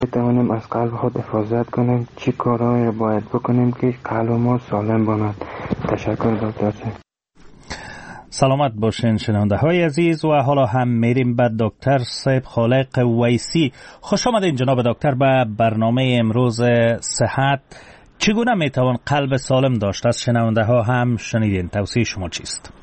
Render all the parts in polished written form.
بتوانیم از قلب خود حفاظت کنیم؟ چه کارهایی را باید بکنیم که قلب ما سالم بماند؟ تشکر دکتر صاحب. سلامت باشین شنونده های عزیز. و حالا هم میریم به دکتر صاحب خالق ویسی. خوش آمدین جناب دکتر به برنامه امروز صحت. چگونه میتوان قلب سالم داشت؟ از شنونده ها هم شنیدین. توصیه شما چیست؟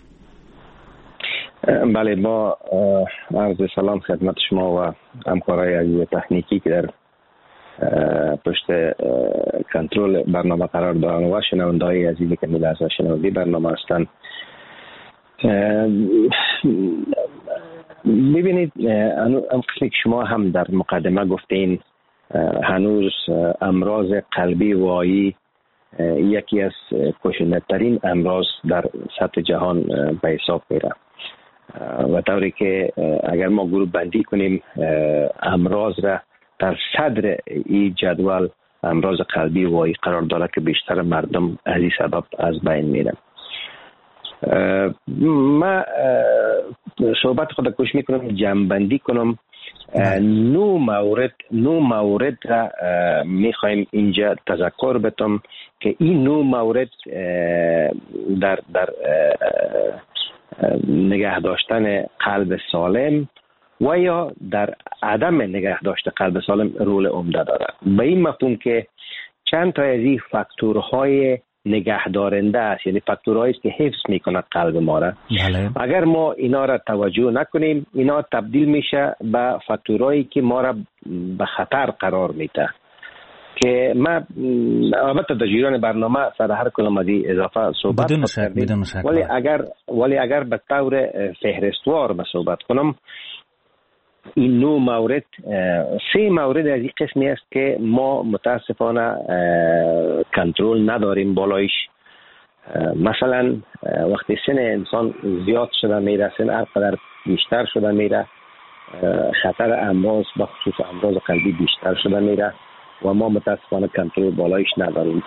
بله، با عرض سلام خدمت شما و همکارای عزیز تکنیکی که در پشت کنترل برنامه قرار دارن و شنونده های عزیزی که ملحظه شنونده برنامه هستند. ببینید، قسمی که شما هم در مقدمه گفتین، هنوز امراض قلبی وایی یکی از کشنده‌ترین امراض در سطح جهان به حساب میره و طوری که اگر ما گروه بندی کنیم امراض را در صدر این جدول امراض قلبی وایی قرار داره که بیشتر مردم از این سبب از بین میرن. ما صحبت خود کوشش میکنم جمع‌بندی کنم. نو مورد را میخوایم اینجا تذکر بدم که این نو مورد در نگه داشتن قلب سالم و یا در عدم نگه داشت قلب سالم رول عمده داره. به این مفهوم که چند تا از این فاکتورهای نگه دارنده است، یعنی فاکتورهایی است که حفظ میکنه قلب ما را. اگر ما اینا را توجه نکنیم، اینا تبدیل میشه به فاکتورهایی که ما را به خطر قرار میده. که ما البته در جریان برنامه سر هر کلام از این اضافه صحبت کردیم، ولی اگر به طور فهرستوار به صحبت کنم، این 9 مورد، 3 مورد از این قسمی است که ما متاسفانه کنترل نداریم بالایش. مثلا وقتی سن انسان زیاد شده میره، سن هرقدر بیشتر شده میره، خطر امراض به خصوص امراض قلبی بیشتر شده میره و ما متاسفانه کنترل بالایش نداریم.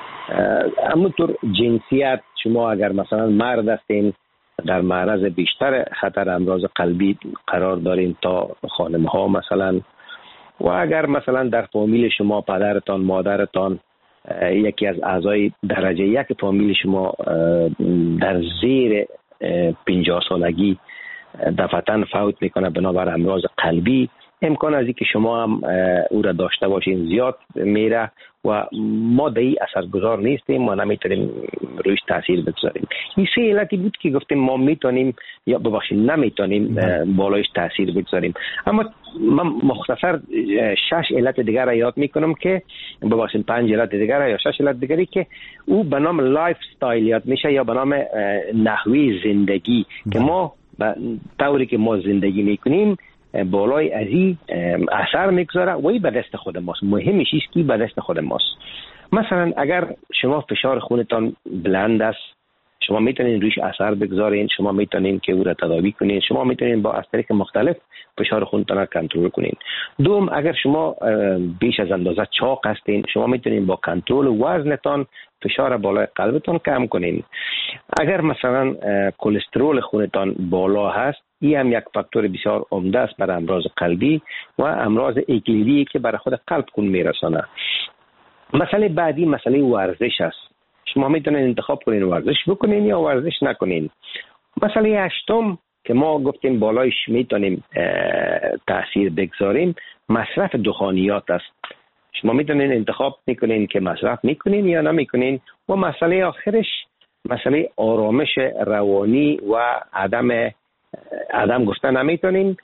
همونطور جنسیت، شما اگر مثلا مرد هستین در معرض بیشتر خطر امراض قلبی قرار دارین تا خانم ها مثلا. و اگر مثلا در فامیل شما پدرتان، مادرتان، یکی از اعضای درجه یک فامیل شما در زیر 50 سالگی دفعتاً فوت میکنه بنابر امراض قلبی، امکان از اینکه شما هم او را داشته باشین زیاد میره و ما در این اثرگذار نیستیم، ما نمیتونیم رویش تاثیر بگذاریم. این 3 علتی بود که گفتیم ما میتونیم یا ببخشید نمیتونیم بالایش تاثیر بگذاریم. اما من مختصر 6 علت دیگر را یاد میکنم که ببخشید 5 علت دیگر یا 6 علت دیگری که او به نام لایف استایل یاد میشه یا به نام نحوی زندگی که ما طوری که ما زندگی میکنیم بالای از این اثر میگذاره و این به دست خود ماست. مهمش است که به دست خود ماست. مثلا اگر شما فشار خونتان بلند است، شما میتونین رویش اثر بگذارین، شما میتونین که او را تداوی کنین، شما میتونین با از طریق مختلف فشار خونتان را کنترل کنین. دوم، اگر شما بیش از اندازه چاق هستین، شما میتونین با کنترل وزنتان فشار بالای قلبتان کم کنین. اگر مثلا کلسترول خونتان بالا هست، این هم یک فاکتور بسیار عمده است برای امراض قلبی و امراض اکلیدی که برای خود قلب خون میرسانه. مسئله بعدی مسئله ورزش است. شما میتونید انتخاب کنین ورزش بکنین یا ورزش نکنین. مسئله هشتم که ما گفتیم بالایش میتونیم تاثیر بگذاریم، مصرف دخانیات است. شما میتونین انتخاب میکنین که مصرف میکنین یا نمیکنین. و مسئله آخرش مسئله آرامش روانی و عدم گفتن نمیتونیم.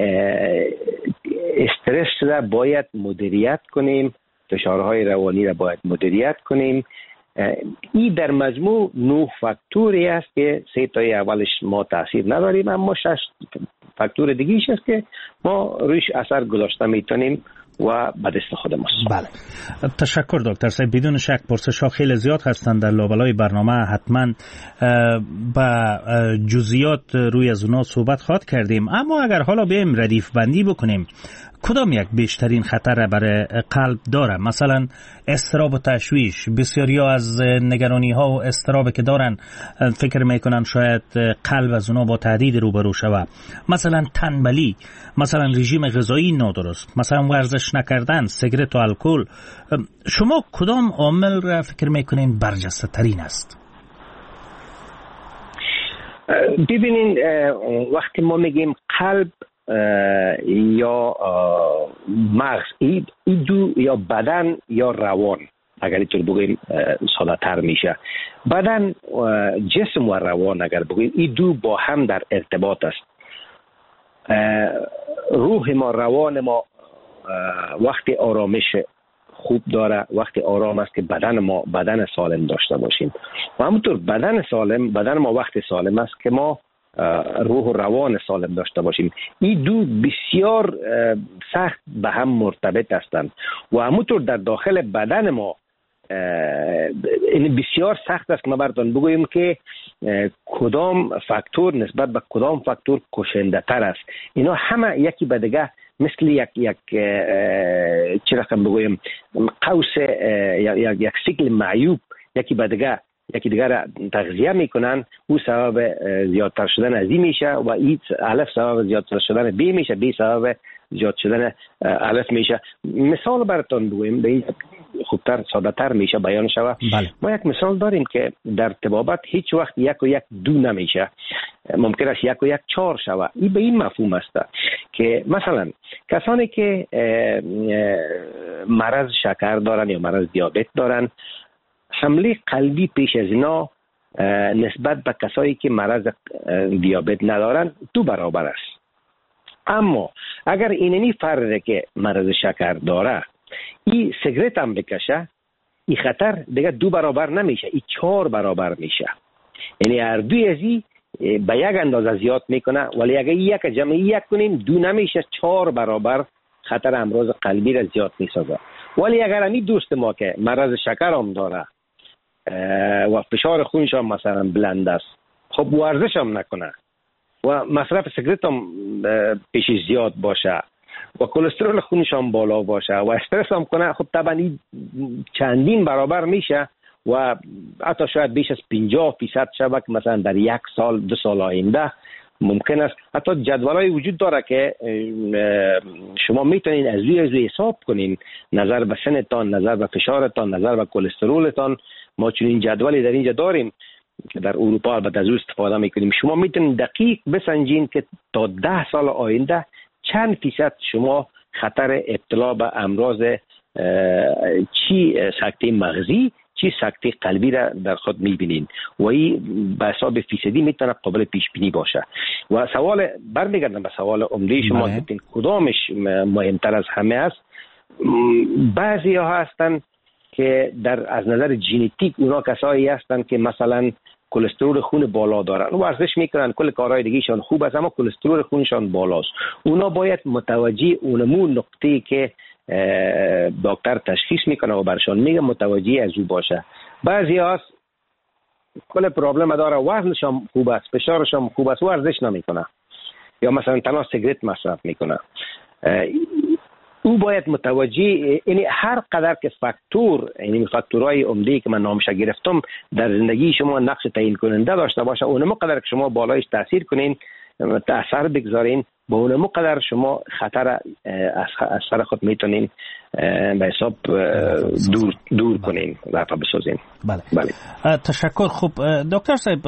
استرس را باید مدیریت کنیم، فشارهای روانی را باید مدیریت کنیم. این در مجموع 9 فاکتوری است که 3 تای اولش ما تاثیر نداریم، اما 6 فاکتور دیگیش است که ما رویش اثر گذاشته میتونیم و به دست خود ماست. بله، تشکر دکتر صاحب. بدون شک پرسش‌ها خیلی زیاد هستند در لابلای برنامه، حتما با جزئیات روی از اونا صحبت خواهد کردیم. اما اگر حالا بیم ردیف بندی بکنیم، کدام یک بیشترین خطر برای قلب داره؟ مثلا اضطراب و تشویش، بسیاری ها از نگرانی ها و اضطراب که دارن فکر میکنن شاید قلب از اونا با تهدید روبرو شوه. مثلا تنبلی، مثلا رژیم غذایی نادرست، مثلا ورزش نکردن، سیگرت و الکل. شما کدام عامل را فکر میکنین برجسته ترین است؟ ببینین، وقتی ما میگیم قلب یا مغز، این دو یا بدن یا روان، اگر اینطور بگیم ساده تر میشه. بدن، جسم و روان اگر بگیم، این دو با هم در ارتباط است. روح ما، روان ما وقتی آرامش خوب داره، وقتی آرام است که بدن سالم داشته باشیم. و همونطور بدن ما وقتی سالم است که ما روح و روان سالم داشته باشیم. این دو بسیار سخت به هم مرتبط هستند و همونطور در داخل بدن ما این بسیار سخت است که ما براتون بگوییم که کدام فاکتور نسبت به کدام فاکتور کشنده تر است. اینا همه یکی به دیگه مثل یک چی رقم بگویم قوس، یک سیکل معیوب یکی به دیگه یکی دیگر را تغذیه میکنن. او سبب زیادتر شدن از این میشه و این الف سبب زیادتر شدن بی میشه، بی سبب زیاد شدن الف میشه. مثال براتون بگویم به این خوبتر ساده تر میشه بیان شوه. بله. ما یک مثال داریم که در طبابت هیچ وقت 1 و 1 2 نمیشه، ممکن است 1 و 1 4 شوه. این به این مفهوم است که مثلا کسانی که مرض شکر دارن یا مرض دیابت دارن، حمله قلبی پیش از اینا نسبت به کسایی که مرض دیابت ندارن 2 برابر است. اما اگر اینمی فرد که مرض شکر داره این سیگرت هم بکشه، این خطر دیگه 2 برابر نمیشه، این 4 برابر میشه. یعنی هر دوی از این به یک اندازه زیاد میکنه، ولی اگر یک جمع یک کنیم 2 نمیشه، 4 برابر خطر امراض قلبی را زیاد میسازه. ولی اگر همی دوست ما که مرض شکر هم داره و فشار خونش هم مثلا بلند است، خب ورزش هم نکنه و مصرف سیگرت هم پیش زیاد باشه و کلسترول خونش هم بالا باشه و استرس هم کنه، خب طبعا چندین برابر میشه و حتی شاید بیش از 50% شود که مثلا در 1 سال 2 سال آینده ممکن است. حتی جدولای وجود داره که شما میتونین از روی حساب کنین نظر به سنتان، نظر به فشارتان، نظر به کلسترولتان. ما چون این جدولی در اینجا داریم که در اروپا البته از او استفاده میکنیم. شما میتونین دقیق بسنجین که تا 10 سال آینده چند فیصد شما خطر ابتلا به امراض چی سکته مغزی، چی سکته قلبی را در خود میبینین و این به حساب فیصدی میتونه قابل پیش بینی باشه. و سوال برمیگردم به سوال عمده شما، گفتین کدامش مهمتر از همه است. بعضی ها هستن که از نظر ژنتیک اونا کسایی هستن که مثلا کلسترول خون بالا دارن، ورزش میکنن، کل کارهای دیگهشان خوب است، اما کلسترول خونشان بالاست. اونا باید متوجه اونمون نقطه‌ای که دکتر تشخیص میکنه و برشان میگه متوجه از او باشه. بعضی هاست کل پرابلم داره، وزنشان خوب است، فشارشان خوب است، ورزش نمیکنه یا مثلا تنها سیگرت مصرف میکنه. او باید متوجه، یعنی هر قدر که فاکتور، یعنی فاکتورهای عمده‌ای که من نامش گرفتم در زندگی شما نقش تعیین کننده داشته باشه، اونم قدر که شما بالایش تاثیر کنین، تاثیر بگذارین، با اونم قدر شما خطر از سر خود میتونین به حساب دور کنین، رفع بسازین. بله. تشکر. خوب دکتر صاحب،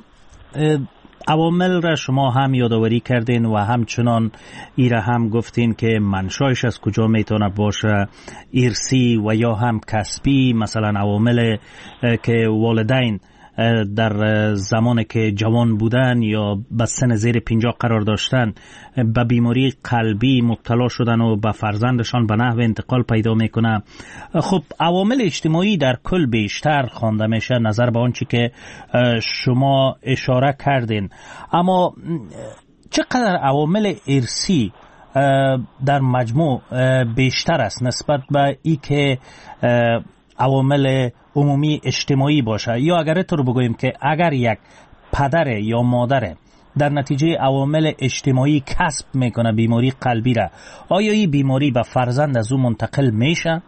عوامل را شما هم یادآوری کردین و همچنان ایره هم گفتین که منشایش از کجا میتونه باشه، ارثی و یا هم کسبی. مثلا عوامل که والدین در زمانی که جوان بودن یا به سن زیر 50 قرار داشتن به بیماری قلبی مبتلا شدن و به فرزندشان به نحو انتقال پیدا میکنه. خب عوامل اجتماعی در کل بیشتر خوانده میشه نظر به آنچه که شما اشاره کردین، اما چقدر عوامل ارثی در مجموع بیشتر است نسبت به ای که عوامل عمومی اجتماعی باشه؟ یا اگر تو رو بگوییم که اگر یک پدر یا مادر در نتیجه عوامل اجتماعی کسب میکنه بیماری قلبی را، آیا این بیماری به فرزند از او منتقل میشه؟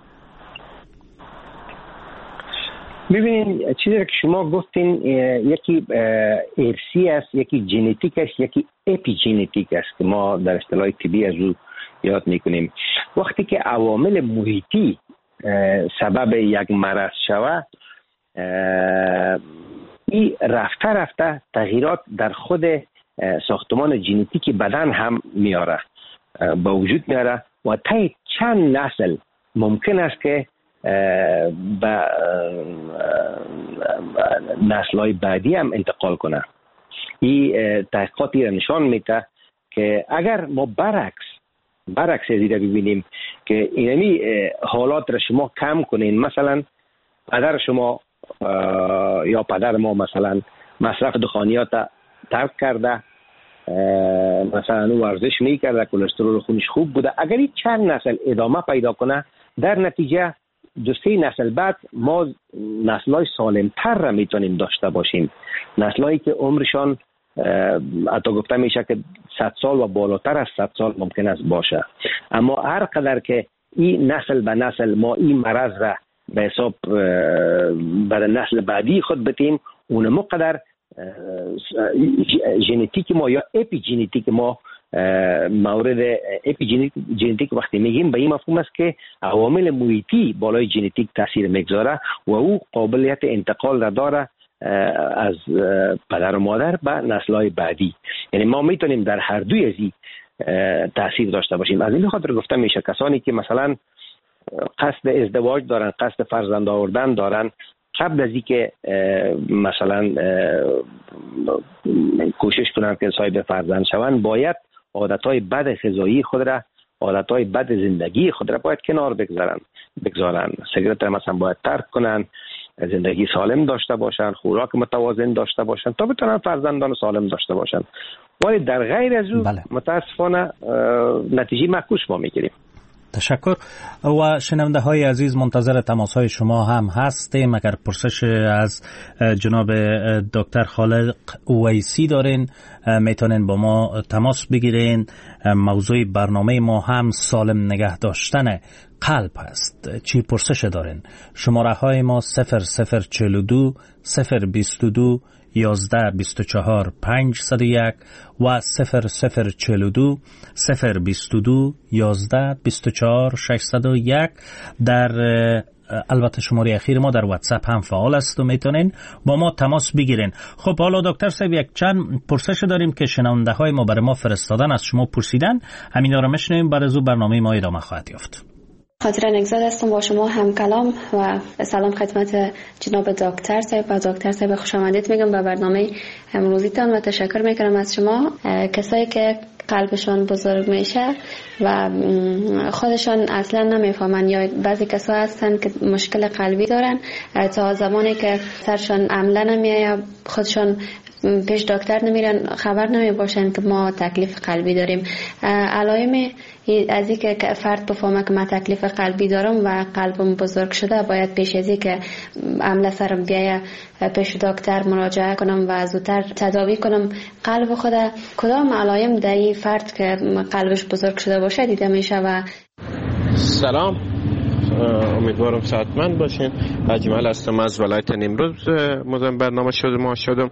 ببینید چیزی که شما گفتین یکی ارثی است، یکی ژنتیک است، یکی اپی ژنتیک است که ما در اصطلاح طبی از او یاد میکنیم. وقتی که عوامل محیطی سبب یک مرض شود، این رفته تغییرات در خود ساختمان ژنتیکی بدن هم میاره، به وجود میاره و طی چند نسل ممکن است که به نسل‌های بعدی هم انتقال کنه. این تحقیقاتی را نشان میده که اگر ما برعکس ازی را ببینیم که اینمی حالات را شما کم کنین، مثلا پدر شما یا پدر ما مثلا مصرف دخانیات ترک کرده، مثلا او ورزش میکرده، کلسترول خونش خوب بوده، اگر این چند نسل ادامه پیدا کنه، در نتیجه 2-3 نسل بعد ما نسل‌های سالم‌تر را میتونیم داشته باشیم، نسل‌هایی که عمرشان حتی گفته میشه که 100 سال و بالاتر از 100 سال ممکن است باشه. اما هر قدر که این نسل به نسل ما این مرض را به حساب برای نسل بعدی خود بتیم، اونمو قدر ژنتیک ما یا اپی ژنتیک ما مورد اپی ژنتیک وقتی میگیم به این مفهوم است که عوامل محیطی بالای ژنتیک تاثیر میگذاره و او قابلیت انتقال را داره از پدر و مادر به نسل‌های بعدی. یعنی ما میتونیم در هر دوی از این تاثیر داشته باشیم. از این خاطر گفته میشه کسانی که مثلا قصد ازدواج دارن، قصد فرزند آوردن دارن، قبل از اینکه مثلا کوشش کنن که صاحب فرزند شوند، باید عادتهای بد غذایی خود را، عادتهای بد زندگی خود را باید کنار بگذارن. سیگارت را مثلا باید ترک کنن، زندگی سالم داشته باشن، خوراک متوازن داشته باشن تا بتونن فرزندان سالم داشته باشن. ولی در غیر از او متاسفانه نتیجه معکوس ما میگیریم. تشکر. و شنونده های عزیز منتظر تماس های شما هم هستیم. اگر پرسش از جناب دکتر خالق اویسی دارین میتونین با ما تماس بگیرین. موضوع برنامه ما هم سالم نگه داشتن قلب هست. چی پرسش دارین؟ شماره های ما 0042 022 11 24 501 و 0042 022 11 24 601. در البته شماره اخیر ما در واتساپ هم فعال است و میتونین با ما تماس بگیرین. خب حالا دکتر صاحب یک چند پرسش داریم که شنونده های ما برای ما فرستادن، از شما پرسیدن، همینا رو میشنویم، بعد از اون برنامه ما ادامه خواهد یافت. خاطر نگزاد هستم، با شما هم کلام و سلام خدمت جناب دکتر صاحب و دکتر صاحب خوش آمدید میگم به برنامه امروزیتان و تشکر میکنم از شما. کسایی که قلبشان بزرگ میشه و خودشان اصلا نمیفهمن، یا بعضی کسا هستن که مشکل قلبی دارن تا زمانی که سرشان عمله نمیایه، خودشان پیش دکتر نمیرن، خبر نمی باشن که ما تکلیف قلبی داریم. علائم از این که فرد بفهمه که من تکلیف قلبی دارم و قلبم بزرگ شده، باید پیش از این که عمله سرم بیایه پیش دکتر مراجعه کنم و زودتر تداوی کنم قلب خود. کدام علائم در این فرد که قلبش بزرگ شده باشه دیده میشه؟ و سلام، امیدوارم صحتمند باشین. اجمل هستم از ولایت نیمروز، مزاحم برنامه شدم.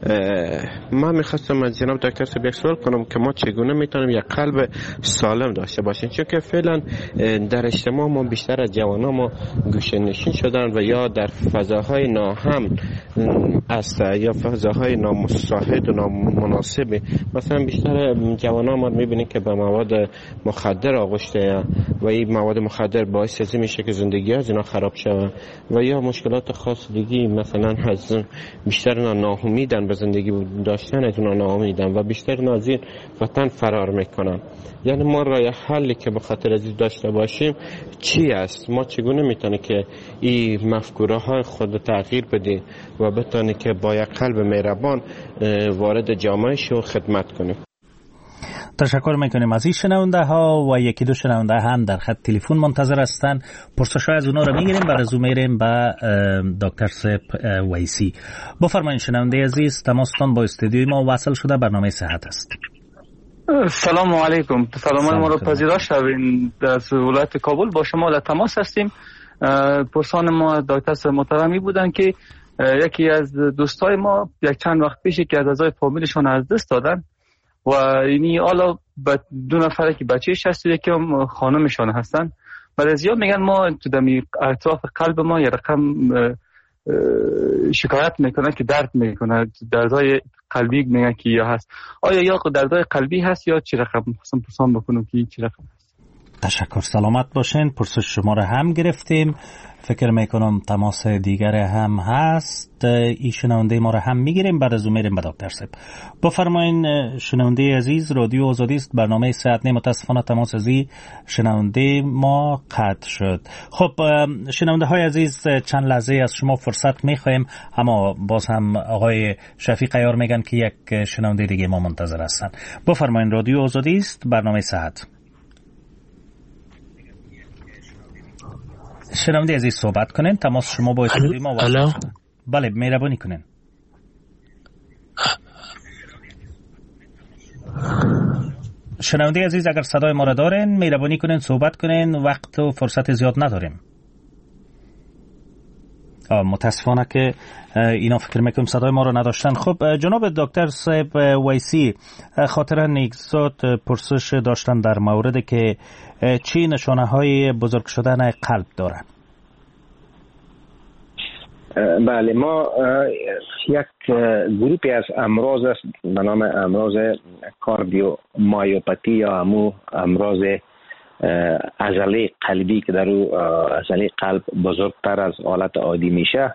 من میخواستم از جناب دکتر صاحب یک سوال کنم که ما چگونه میتونیم یک قلب سالم داشته باشیم، چون که فعلا در اجتماع ما بیشتر از جوانان ما گوشه نشین شدن و یا در فضاهای ناامن است یا فضاهای نامساعد و نامناسب. مثلا بیشتر جوانان ما میبینیم که به مواد مخدر آغشته و این مواد مخدر باعث از میشه که زندگی از اینا خراب شود و یا مشکلات خاص دیگی، مثلا بیشتر ناامیدن به زندگی داشتن، از اونا ناامیدن و بیشتر از این وطن فرار میکنن. یعنی ما راه حلی که به خاطر از داشته باشیم چی است؟ ما چگونه میتونه که این مفکوره های خود تغییر بدیم و بتونه که با یک قلب مهربان وارد جامعه شو خدمت کنیم؟ تشکر میکنیم از این شنونده ها و یکی دو شنونده هم در خط تلفن منتظر هستن. پرسش از اونا رو میگیریم، بعد از اون میریم به دکتر سیب ویسی. بفرمایید شنونده عزیز، تماستان با استودیوی ما وصل شده، برنامه صحت است. سلام علیکم. سلام ما رو پذیرش شوین. در ولایت کابل با شما در تماس هستیم. پرسان ما دکتر سیب محترمی بودن که یکی از دوستای ما یک چند وقت پیش که از اعضای فامیلشون از دست دادن و اینی حالا دو نفره که بچه‌ش هست و یکی هم خانمشون هستن. بعد از میگن ما تو دمی اطراف قلب ما یه رقم شکایت میکنن که درد میکنه، دردای قلبی میگن که یا هست. آیا یا دردای قلبی هست یا چی رقم؟ خواستم پرسان بکنم که چی رقم هست. تشکر، سلامت باشین. پرسش شما رو هم گرفتیم، فکر میکنم تماس دیگر هم هست، این شنونده ما رو هم میگیریم، بعد از اون میریم به دکتر سیب. بفرمایین شنونده عزیز، رادیو آزادی است، برنامه صحت. متاسفانه تماس از این شنونده ما قطع شد. خب شنونده های عزیز، چند لحظه از شما فرصت میخوایم، اما باز هم آقای شفیق عیار میگن که یک شنونده دیگه ما منتظر هستن. بفرمایین رادیو آزادی است، برنامه صحت. شنونده عزیز صحبت کنین، تماس شما با استودیوی ما وصل شده. بله مهربانی کنین. شنونده عزیز اگر صدای ما را دارین مهربانی کنین صحبت کنین، وقت و فرصت زیاد نداریم. متاسفانه که اینا فکر میکنم صدای ما رو نداشتن. خب جناب دکتر سیب ویسی، خاطر نیکزاد پرسش داشتن در مورد که چی نشانه های بزرگ شدن قلب دارن. بله، ما یک گروپی از امراض است به نام امراض کاردیومایوپاتی یا همو امراض عضله قلبی که در او عضله قلب بزرگتر از حالت عادی میشه.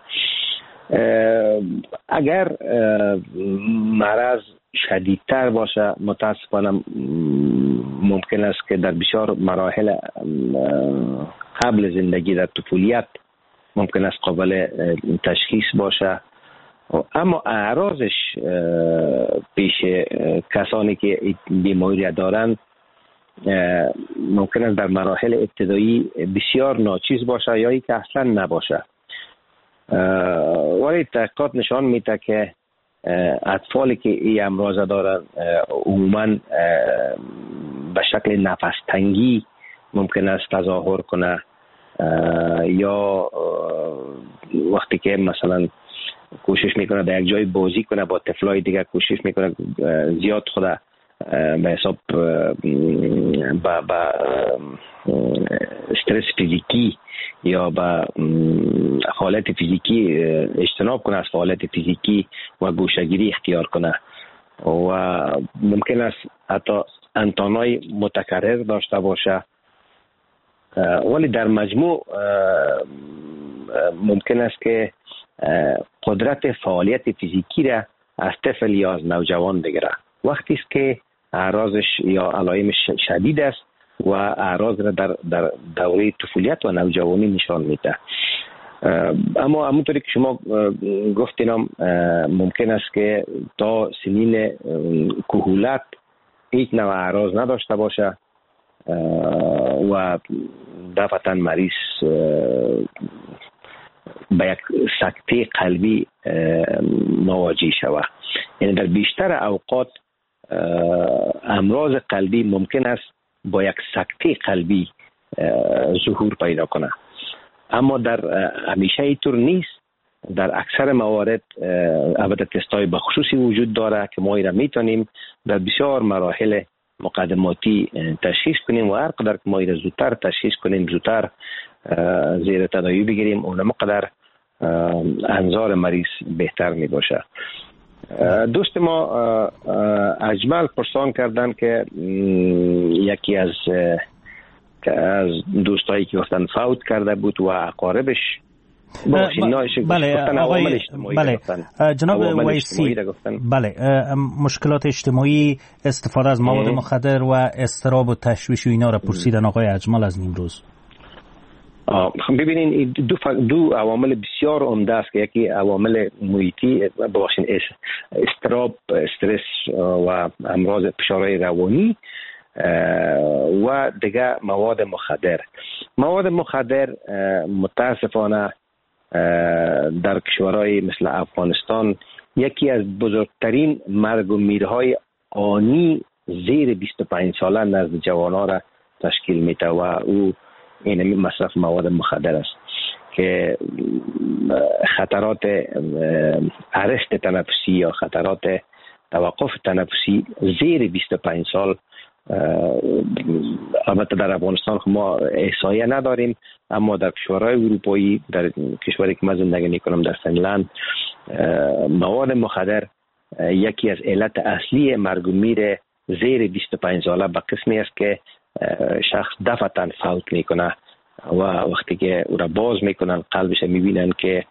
اگر مرض شدیدتر باشه متاسفانه ممکن است که در بسیار مراحل قبل زندگی در طفولیت ممکن است قابل تشخیص باشه، اما اعراضش پیش کسانی که بیماری دارند ممکن است در مراحل ابتدایی بسیار ناچیز باشه یا ای که اصلا نباشه. ولی تحقیقات نشان میده که اطفالی که این امراض دارن عموما به شکل نفس تنگی ممکن است تظاهر کنه، یا وقتی که مثلا کوشش میکنه در یک جای بازی کنه با طفلای دیگه، کوشش میکنه زیاد خود به حساب با استرس فیزیکی یا با حالت فیزیکی اجتناب کنه، از حالت فیزیکی و گوشه‌گیری اختیار کنه و ممکن است حتی انتانای متکرر داشته باشه. ولی در مجموع ممکن است که قدرت فعالیت فیزیکی را از طفل یا از نوجوان بگیره. وقتی است که اعراضش یا علائمش شدید است و اعراض را در دوره طفولیت و نوجوانی نشان میده. اما همونطوری که شما گفتین ممکن است که تا سنین کهولت هیچ نوع اعراض نداشته باشه و دفعتا مریض به یک سکته قلبی مواجه شود. یعنی در بیشتر اوقات امراض قلبی ممکن است با یک سکته قلبی ظهور پیدا کنه، اما در همیشه اینطور نیست. در اکثر موارد البته تستای بخصوصی وجود داره که ما اینا میتونیم در بسیار مراحل مقدماتی تشخیص کنیم و هر قدر که ما اینا زودتر تشخیص کنیم، زودتر زیر تداعی بگیریم، اون مقدر انظار مریض بهتر می باشه. دوست ما اجمل پرسان کردن که یکی از دوستایی که گفتن فوت کرده بود و اقاربش بله جناب ویسی، بله مشکلات اجتماعی، استفاده از مواد مخدر و اضطراب و تشویش و اینا را پرسیدن آقای اجمل از نیمروز. ببینین دو عوامل بسیار عمده است که یکی عوامل محیطی باشین استراب، استرس و امراض فشارهای روانی و دیگه مواد مخدر متاسفانه در کشورهای مثل افغانستان یکی از بزرگترین مرگ و میرهای آنی زیر 25 ساله نزد جوانان را تشکیل میده و او این مصرف مواد مخدر است که خطرات ارست تنفسی یا خطرات توقف تنفسی زیر 25 سال، البته در افغانستان ما احصایه نداریم، اما در کشورهای اروپایی، در کشوری که من زندگی میکنم در فنلند، مواد مخدر یکی از علت اصلی مرگ و میر زیر 25 ساله به قسمی است که شخص دفعتاً فوت میکنه و وقتی که او را باز میکنن قلبش میبینن که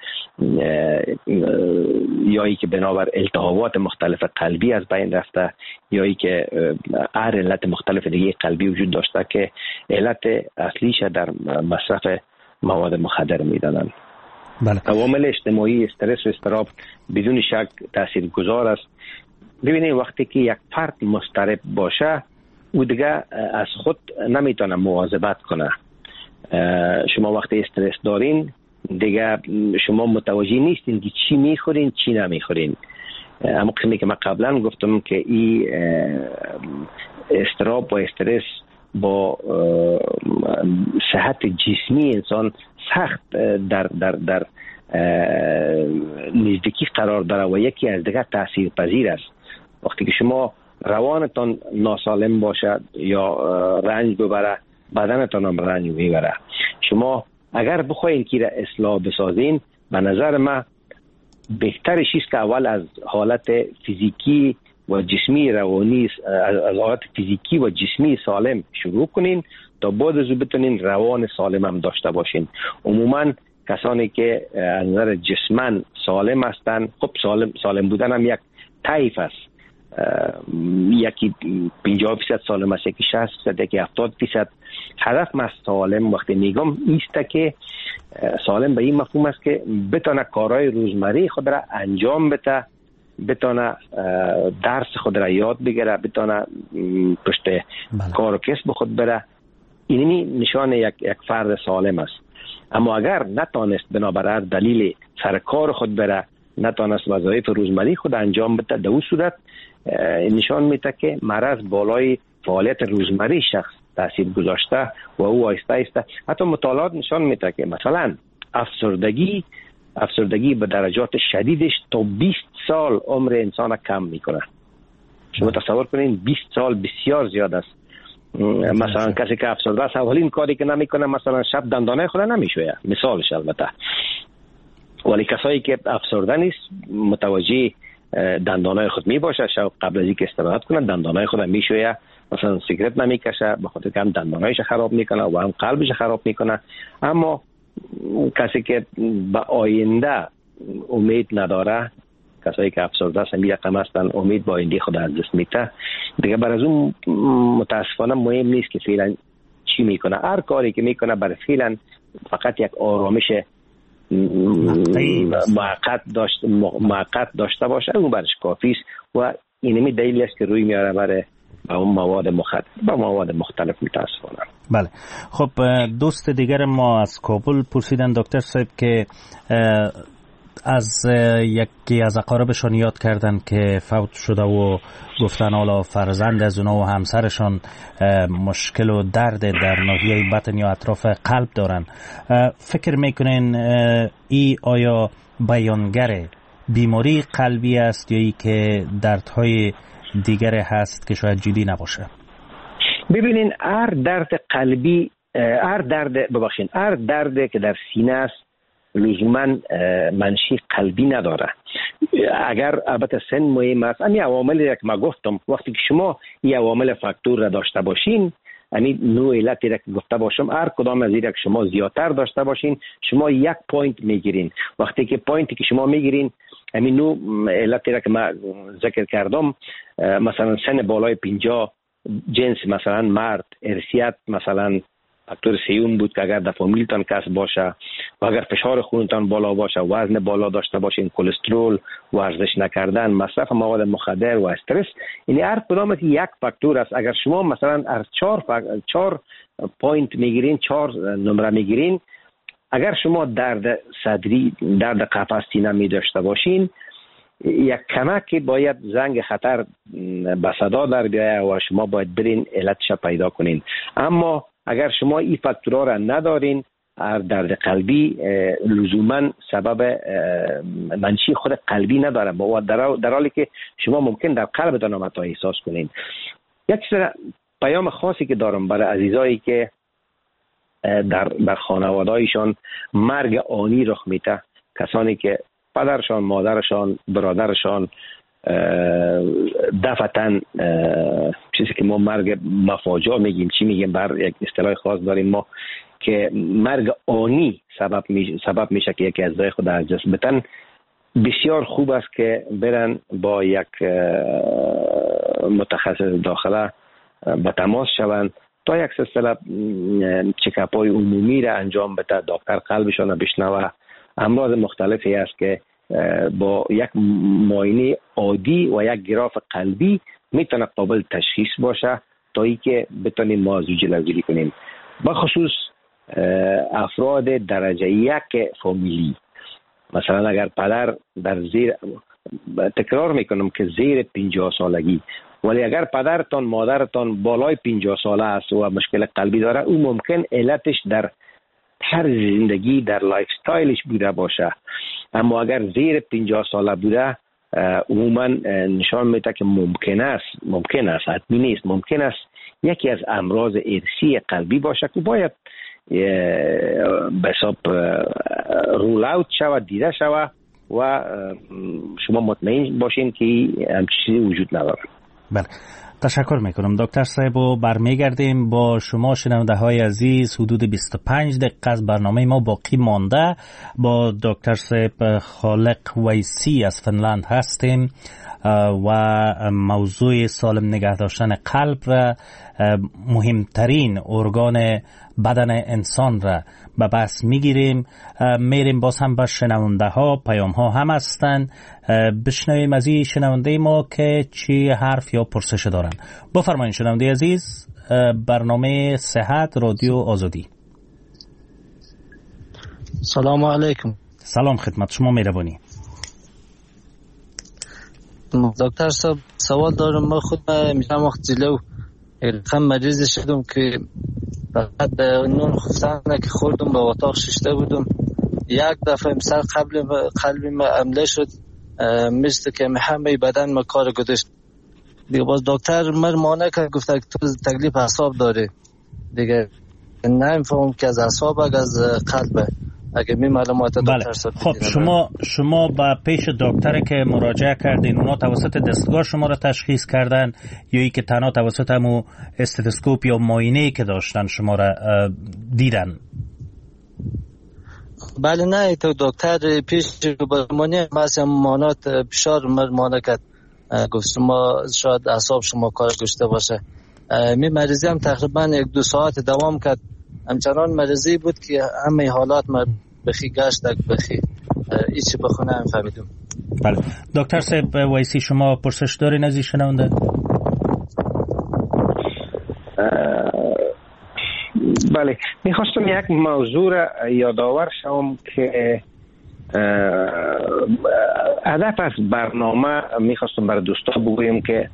یایی که بنابر التهابات مختلف قلبی از بین رفته، یایی که هر علت مختلف دیگه قلبی وجود داشته که علت اصلیش در مصرف مواد مخدر میدانن. بله. عوامل اجتماعی، استرس و اضطراب بدون شک تاثیرگذار است. ببینید وقتی که یک فرد مضطرب باشه او دیگه از خود نمیتونه مواظبت کنه. شما وقتی استرس دارین دیگه شما متوجه نیستین که چی میخورین چی نمیخورین. اما قسمی که من قبلا گفتم که این اضطراب و استرس با صحت جسمی انسان سخت در نزدیکی قرار داره و یکی از دیگه تأثیر پذیر است. وقتی که شما روانتان ناسالم باشد یا رنج ببره، بدنتان هم رنج میبره. شما اگر بخواین که را اصلاح بسازین، به نظر من بهترش است که اول از حالت فیزیکی و جسمی روانی، از حالت فیزیکی و جسمی سالم شروع کنین تا بعد از بتونین روان سالم هم داشته باشین. عموما کسانی که از نظر جسمن سالم هستند، خب سالم بودن هم یک طیف است. یکی 50% سالم است، یکی 60%، یکی 70%. هدف من سالم وقتی میگم ایست که سالم به این مفهوم است که بتونه کارهای روزمره خود را انجام بده، بتونه درس خود را یاد بگیره، بتونه پشت کار و کسب خود بره. اینی نشان یک فرد سالم است. اما اگر نتانست بنابر هر دلیل سر کار خود بره، نتانست وظایف روزمره خود انجام بده، در اون صورت نشان میده که مرض بالای فعالیت روزمره شخص تاثیر گذاشته و او آهسته آهسته. حتی مطالعات نشان میده که مثلا افسردگی به درجات شدیدش تا 20 سال عمر انسان کم میکنه. شما تصور کنین 20 سال بسیار زیاد است. مثلا کسی که افسرده است اولین کاری که نمیکنه مثلا شب دندانه خود نمیشویه، مثالش البته. ولی کسایی که افسرده نیست متوجه دندانای خود میباشه، شب قبل از اینکه استراحت کنه دندانای خود میشویه، مثلا سیگرت نمیکشه، به خاطر که هم دندانایش خراب میکنه و هم قلبش خراب میکنه. اما کسی که به آینده امید نداره، کسایی که افسرده هستن این رقم هستن، امید با آینده خود از دست میده دیگه. برای از اون متاسفانه مهم نیست که فعلا چی میکنه. هر کاری که میکنه برای فعلا فقط یک آرامش موقت داشته باشه، اون برش کافی است و اینمی دلیل است که روی میاره برای مواد مختلف متاسفانه. بله. خب دوست دیگر ما از کابل پرسیدن دکتر صاحب که از یکی از اقاربشان یاد کردن که فوت شده و گفتن حالا فرزند از اونا و همسرشان مشکل و درد در ناحیه بطن یا اطراف قلب دارن. فکر میکنین ای آیا بیانگر بیماری قلبی است یا ای که دردهای دیگر هست که شاید جدی نباشه؟ ببینین هر درد قلبی، هر درد که در سینه است لزوما منشی قلبی نداره. اگر البته سن مهم است، این عواملی که ما گفتم، وقتی که شما این عوامل فاکتور را داشته باشین، یعنی نوع علتی را که گفته باشم، هر کدام از این که شما زیادتر داشته باشین شما 1 پوینت میگیرین. وقتی که پوینتی که شما میگیرین همین نوع علتی را که ما ذکر کردم، مثلا سن بالای 50، جنس مثلا مرد، ارثیت مثلا فاکتور سیوم بود که اگر در فامیلتان کس باشه و اگر فشار خونتان بالا باشه، وزن بالا داشته باشین، کلسترول، ورزش نکردن، مصرف مواد مخدر و استرس، این هر کدام یک فاکتور است. اگر شما مثلا از 4 پوینت میگیرین، 4 نمره میگیرین، اگر شما درد صدری، درد قفس سینه می داشته باشین، یک کمک باید زنگ خطر به صدا در بیاید و شما باید برین علتش پیدا کنین. اما اگر شما این فاکتورها را ندارین، درد قلبی لزوما سبب منشی خود قلبی نداره، و در حالی که شما ممکن در قلبتان هم احساس کنین. یک پیام خاصی که دارم برای عزیزایی که در خانوادهایشان مرگ آنی رخ میده، کسانی که پدرشان، مادرشان، برادرشان دفعتاً چیزی که ما مرگ مفاجاه میگیم، چی میگیم، بر یک اصطلاح خاص داریم ما که مرگ آنی سبب میشه که یکی از عزیزای خود از دست بدن، بسیار خوب است که برن با یک متخصص داخله به تماس شوند تا یک سلسله چکاپ های عمومی را انجام بده، دکتر قلبشان را بشنوه. امراض مختلفی است که با یک معاینه عادی و یک گراف قلبی میتونه قابل تشخیص باشه تا ای که بتونیم ما از او جلوگیری کنیم. بخصوص افراد درجه 1 فامیلی، مثلا اگر پدر در زیر، تکرار میکنم که زیر 50 سالگی، ولی اگر پدرتان، مادرتان بالای 50 ساله است و مشکل قلبی داره، او ممکن علتش در طرز زندگی، در لایف استایلش بوده باشه. اما اگر زیر 50 ساله بوده، عموما نشان میده که ممکن است حتمی نیست، ممکن است یکی از امراض ارثی قلبی باشه که باید به حساب رول اوت شود، دیده شود و شما مطمئن باشین که همچین چیزی وجود نداره. بله، تشکر میکنم دکتر صاحب و برمیگردیم با شما شنونده های عزیز. حدود 25 دقیقه از برنامه ما باقی مانده. با دکتر صاحب خالق ویسی از فنلند هستیم و موضوع سالم نگه داشتن قلب را، مهمترین ارگان بدن انسان را به بحث میگیریم. میریم باز هم به شنونده ها، پیام ها هم هستن. بشنویم از این شنونده ما که چی حرف یا پرسش دارن. بفرمایید شنونده عزیز. برنامه صحت رادیو آزادی. سلام علیکم. سلام خدمت شما، مهربانی. دکتر صاحب سوال دارم. من خود میشم وقت جلو رقم مریض شدم که بعد نون خفتانه که خوردم به اتاق ششته بودم، یک دفعه مثل قلبی ما عمله شد، مثل که همه بدن ما کار گذاشت. دیگه باز دکتر من مانع کرد، گفت که تو تکلیف اعصاب داری. دیگه نمیفهمم که از اعصاب از قلبه. اگه می معلومات دکتر صاحب. خب شما با پیش دکتر که مراجعه کردین، اونا توسط دستگاه شما را تشخیص کردن یا ای که تنها توسط همون استتوسکوپ یا معاینه‌ای که داشتن شما را دیدن؟ بله نه، تو دکتر پیش برمانی مثلا مانات فشار مرمانه کرد، گفت ما شاید اعصاب شما کار گشته باشه. می مریضی هم تقریبا 1-2 ساعت دوام کرد. همچنان مریضی بود که همه حالات ما بخی گشت بخی ایچی بخونه هم فهمیدم. بله دکتر صاحب ویسی، شما پرسش دارین از این شنونده؟ بله، میخواستم یک موضوع را یادآور شوم که هدف از برنامه میخواستم برای دوستان بگویم که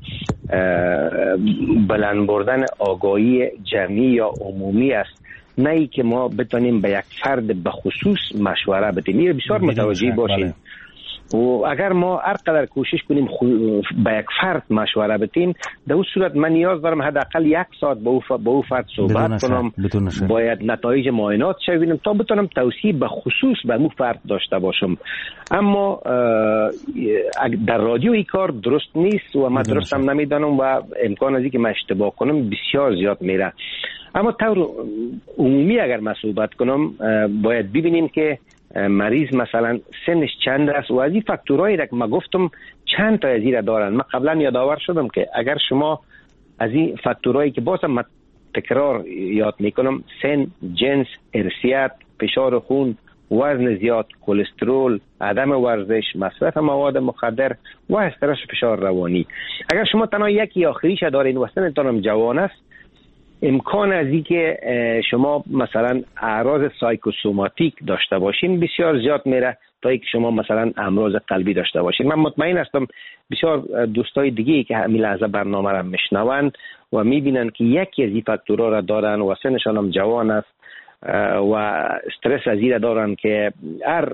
بلند بردن آگاهی جمعی یا عمومی است، نه ای که ما بتونیم به یک فرد به خصوص مشوره بدیم. این بسیار متوجه باشیم. و اگر ما هر قدر کوشش کنیم به یک فرد مشوره بدیم، در اون صورت من نیاز دارم حداقل 1 ساعت با او فرد صحبت کنم، باید نتایج معاینات ببینم تا بتونم توصیه به خصوص به اون فرد داشته باشم. اما در رادیو این کار درست نیست و من درست هم نمیدانم و امکان از اینکه من اشتباه کنم بسیار زیاد میره. اما طور عمومی اگر من صحبت کنم، باید ببینیم که مریض مثلا سنش چند است و از این فاکتورهایی که من گفتم چند تا از این دارن. من قبلا یادآور شدم که اگر شما از این فاکتورهایی که بازم من تکرار یاد میکنم، سن، جنس، ارثیت، فشار خون، وزن زیاد، کلسترول، عدم ورزش، مصرف مواد مخدر و استرس و فشار روانی. اگر شما تنها یکی آخریش دارین و سنتان جوان است، امکان از این که شما مثلا اعراض سایکوسوماتیک داشته باشین بسیار زیاد میره تا اینکه شما مثلا امراض قلبی داشته باشین. من مطمئن هستم بسیار دوستای دیگه که همین لحظه برنامه را میشنوند و میبینن که یکی از این فاکتورها را دارن و سنشان هم جوان است و استرس از این دارن که هر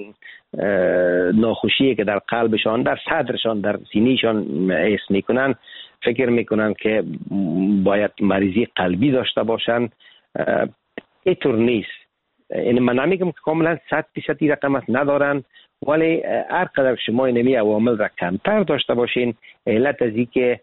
ناخوشی که در قلبشان، در صدرشان، در سینهشان حس میکنن، فکر میکنن که باید مریضی قلبی داشته باشن. اینطور نیست. یعنی من نمیگم که کاملا 100% رقم است، ندارن، ولی هر قدر شما اینمی عوامل را کمتر داشته باشین، علت از این که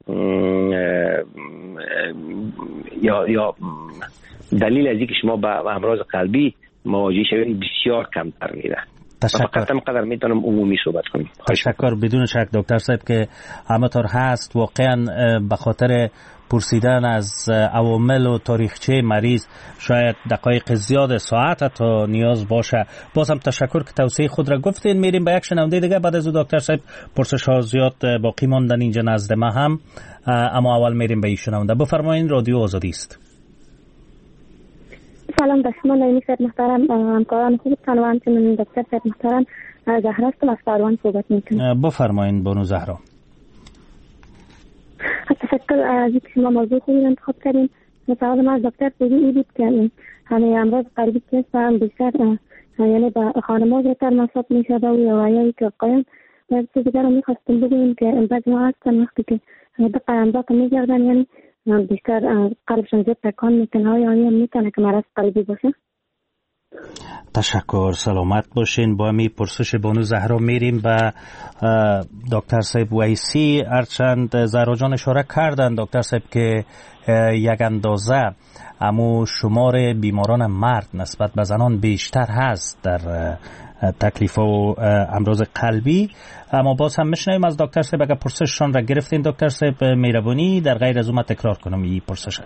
یا دلیل از این که شما با امراض قلبی مواجه شوید بسیار کمتر میره. فقط هم قدر میتونم عمومی صحبت کنیم. تشکر. بدون شک دکتر صاحب که همطور هست، واقعا به خاطر پرسیدن از عوامل و تاریخچه مریض شاید دقایق زیاد ساعت تا نیاز باشه. بازم تشکر که توصیه خود را گفتین. میریم به یک شنونده دیگه. بعد از دکتر صاحب پرسش ها زیاد باقی ماندن اینجا نزد ما هم، اما اول میریم به این شنونده. بفرمایید، رادیو آزادی است. سلام به شما نایمی صاحب محترم، همکاران خوبتان و همچنین دکتر صاحب محترم. زهرا هستم از کاروان صحبت میکنم. بفرمایید بانو زهرا. تشکر از اینکه شما موضوع خوبی انتخاب کردین. سوال من از دکتر این بود که همه امراض قلبی که هستن بیشتر یعنی به خانم‌ها زیادتر مصاب میشه و یا که آقایان. چیز دیگر رو میخواستم بگویم که بعضی ها هستن وقتی که دقیقه امراض میگردن یعنی بیشتر قلبشون زیاد تکان میکنه، آیا میتونه که مرض قلبی باشه؟ تشکر، سلامت باشین. با می پرسش بانو زهرا میریم به دکتر صاحب ویسی. هرچند زهرا جان اشاره کردن دکتر صاحب که یک اندازه امو شمار بیماران مرد نسبت به زنان بیشتر هست در تکلیف و امراض قلبی، اما باز هم میشنیم از دکتر صاحب اگر پرسششان را گرفتین دکتر صاحب مهربانی در غیر از اون تکرار کنم این پرسش.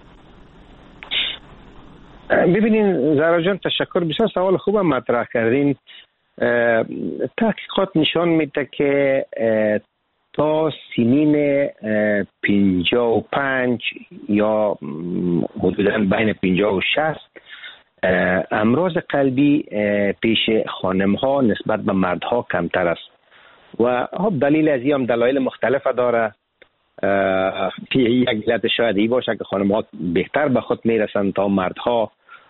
ببینین زهرا جان، تشکر، بسیار سوال خوب مطرح کردین. تحقیقات نشان میده که تا سنین 55 یا حدوداً بین 50 و 60 امراض قلبی پیش خانم ها نسبت به مردها کمتر است و دلیل از این هم دلایل مختلف داره. یک علت شاید این باشه که خانم ها بهتر به خود میرسن تا مردها.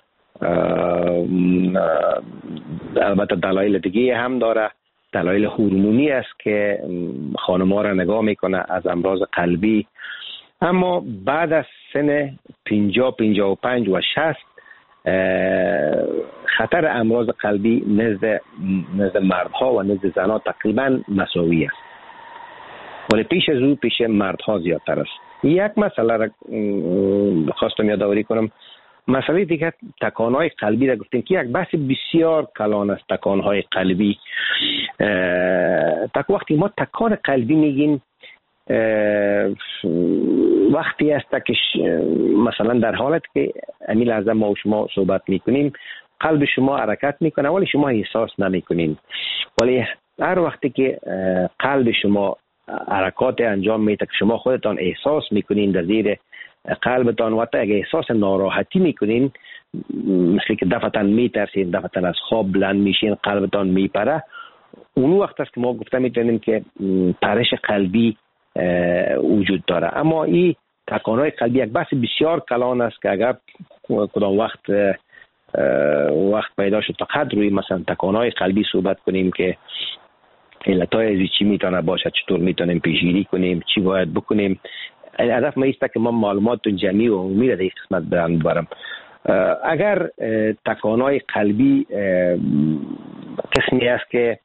البته دلایل دیگه هم داره. دلایل هورمونی است که خانم ها را نگاه میکنه از امراض قلبی. اما بعد از سن 50 55 و 60 خطر امراض قلبی نزد مردها و نزد زنها تقریبا مساوی است، ولی پیش از او پیش مردها زیادتر است. یک مسئله را خواستم یادآوری کنم. مسئله دیگه تکانهای قلبی را گفتیم که یک بحث بسیار کلان است. تکانهای قلبی، وقتی ما تکان قلبی میگیم وقتی است که مثلا در حالت که همین لحظه ما و شما صحبت میکنیم قلب شما حرکت میکنه ولی شما احساس نمیکنین، ولی هر وقتی که قلب شما حرکات انجام میده که شما خودتان احساس میکنین در زیر قلبتان و حتی اگه احساس ناراحتی میکنین، مثل که دفعتاً میترسین، دفعتاً از خواب بلند میشین، قلبتان میپره، اون وقت است که ما گفته میتونیم که پرش قلبی وجود داره. اما این تکانهای قلبی یک بحث بسیار کلان است که اگر کدام وقت پیدا شد فقط روی مثلا تکانهای قلبی صحبت کنیم که علتهای ازی چی میتونه باشه، چطور میتونیم پیشگیری کنیم، چی باید بکنیم. هدف ما ایست که ما معلومات جمعی و عمومی را در این قسمت برم. اگر تکانهای قلبی قسمی است که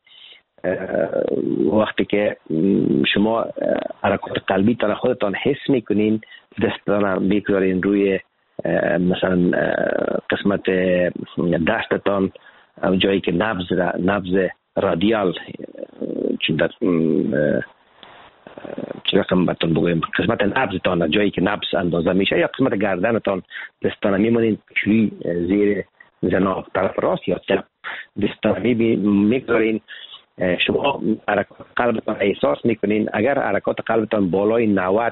وقتی که شما حرکات قلبی تان خودتان حس میکنین، دستتان میگذارین روی مثلا قسمت دستتان جایی که نبض رادیال چه رقم بهتون بگویم، قسمت نبضتان، جایی که نبض اندازه میشه، یا قسمت گردنتان دستانه میمونین پیشوی زیر زناق طرف راست یا چپ دستانه میگذارین. شما حرکات قلبتان احساس میکنین. اگر حرکات قلبتان بالای 90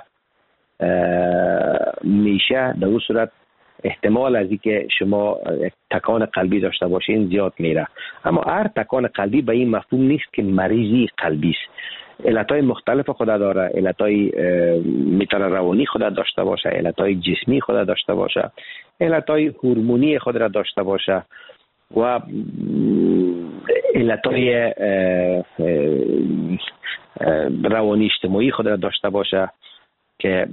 میشه، در اون صورت احتمال از اینکه شما تکان قلبی داشته باشین زیاد میره. اما هر تکان قلبی به این مفهوم نیست که مریضی قلبی است. علتهای مختلف خود داره. علتهای میتونه روانی خود داشته باشه، علتهای جسمی خود داشته باشه، علتهای هورمونی خود را داشته باشه و علتهای روانی اجتماعی خود را داشته باشه که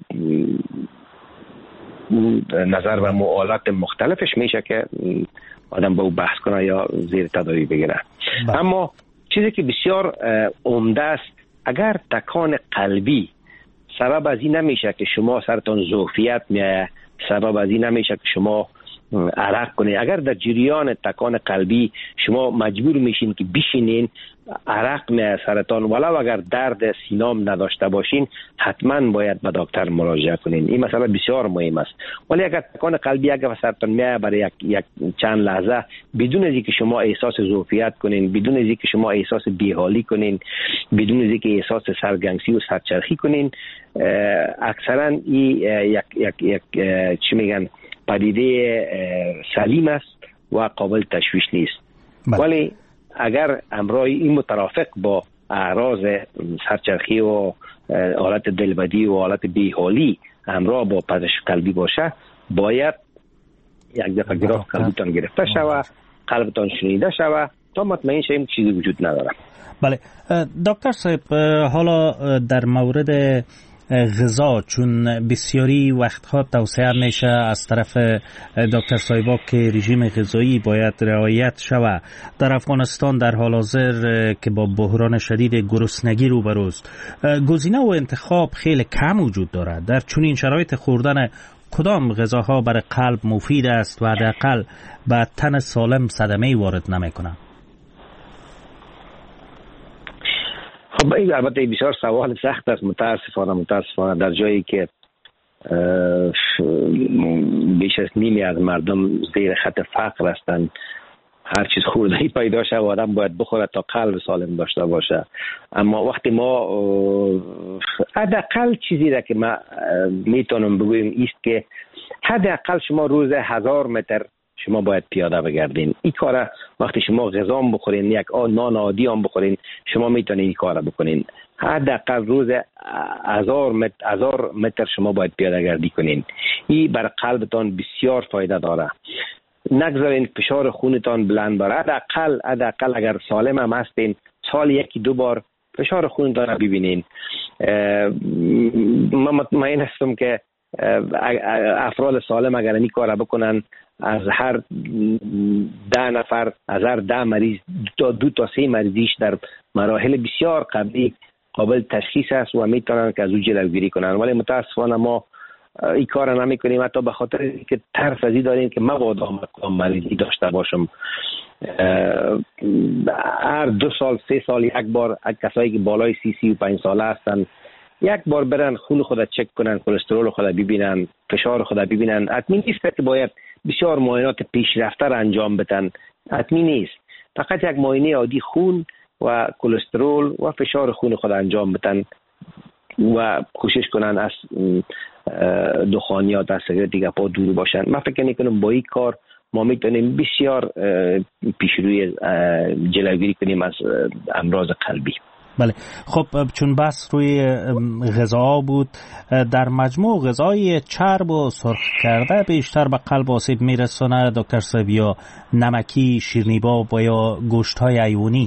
نظر و موالات مختلفش میشه که آدم با او بحث کنه یا زیر تداوی بگیره. اما چیزی که بسیار عمده است، اگر تکان قلبی سبب از این نمیشه که شما سرتان ظرفیت میایه، سبب از این نمیشه که شما عرق کنید، اگر در جریان تکان قلبی شما مجبور میشین که بشینین، عرق میایه سرتان، ولو اگر درد سینام نداشته باشین، حتما باید به دکتر مراجعه کنین. این مسئله بسیار مهم است. ولی اگر تکان قلبی اگر سرتان میایه برای یک چند لحظه، بدون از اینکه شما احساس ظرفیت کنین، بدون از اینکه شما احساس بی‌حالی کنین، بدون از اینکه احساس سرگنگسی و سرچرخی کنین، اکثرا این یک چی میگن پدیده سلیم است و قابل تشویش نیست. ولی اگر امراض این مترافق با اعراض سرچرخی و حالت دلبدی و حالت بی‌حالی همراه با پزشک قلبی باشه، باید یک دفعه گراف قلبتان گرفته شوه، قلبتان شنیده شوه تا مطمئن شویم چیزی وجود نداره. بله دکتر صاحب، حالا در مورد غذا، چون بسیاری وقتها توصیه میشه از طرف دکتر صاحبا که رژیم غذایی باید رعایت شود. در افغانستان در حال حاضر که با بحران شدید گرسنگی روبروست، گزینه و انتخاب خیلی کم وجود دارد. در چنین شرایط خوردن کدام غذاها برای قلب مفید است و حداقل به تن سالم صدمه‌ای وارد نمی‌کنه؟ خب این البته بسیار سوال سخت است. متاسفانه در جایی که بیش از نیمی از مردم زیر خط فقر هستند، هر چیز خوردنی پیدا شه و آدم باید بخوره تا قلب سالم داشته باشه. اما وقتی ما حداقل چیزی را که ما میتونم بگویم است که حداقل شما روز 1000 متر شما باید پیاده بگردین. این کار وقتی شما غذا بخورین، یک نان عادی هم بخورین، شما میتونین این کار بکنین. حداقل روز 1000 متر شما باید پیاده گردی کنین. این بر قلبتان بسیار فایده داره. نگذارین فشار خونتان بلند بره. حداقل اگر سالم هم هستین، سال 1-2 بار فشار خونتان رو ببینین. من مطمئن هستم که افراد سالم اگر این کار بکنن، از هر 10 نفر، از هر 10 مریض 2 تا 3 مریضیش در مراحل بسیار قبلی قابل تشخیص است و میتونن که از او جلوگیری کنن. ولی متاسفانه ما این کار نمی کنیم، حتی به خاطر اینکه ترس از این داریم که مبادا مریضی داشته باشم. هر 2 سال 3 سال یک بار کسایی که بالای 35 ساله هستن یک بار برن خون خود چک کنن، کلسترول خود ببینن، فشار خود ببینن. حتمی نیست که باید بسیار معاینات پیشرفته را انجام بدن، حتمی نیست. فقط یک معاینه عادی خون و کلسترول و فشار خون خود انجام بدن و کوشش کنن از دخانیات، از سیگار دیگه پا دور باشن. من فکر میکنم با این کار ما میتونیم بسیار پیشروی جلوگیری کنیم از امراض قلبی. بله، خب چون بس روی غذا بود، در مجموع غذای چرب و سرخ کرده بیشتر به قلب آسیب میرسونه دکتر صاحب، یا نمکی، شیرینی‌باب و یا گوشت‌های حیوانی؟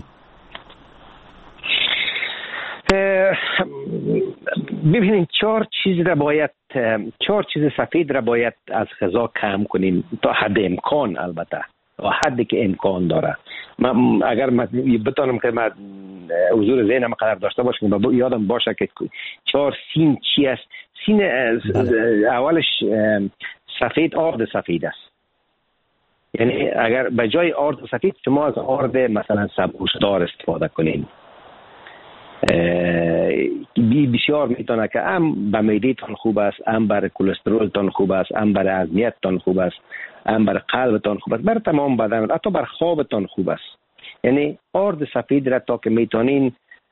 ببینید 4 چیز سفید را باید از غذا کم کنیم تا حد امکان، البته تا حدی که امکان داره. من اگر بتونم که من حضور ذهنم قدر داشته باشم و یادم باشه که 4 سین چی است. سین اولش سفید، آرد سفید است. یعنی اگر به جای آرد سفید شما از آرد مثلا سبوسدار استفاده کنین. بسیار میتونه که هم به معده‌تان خوب است، هم برای کلسترولتان خوب است، هم برای عظمیتتان خوب است، هم برای قلبتان خوب است، برای تمام بدن، حتی برای خوابتان خوب است. یعنی آرد سفید را تا که میتونین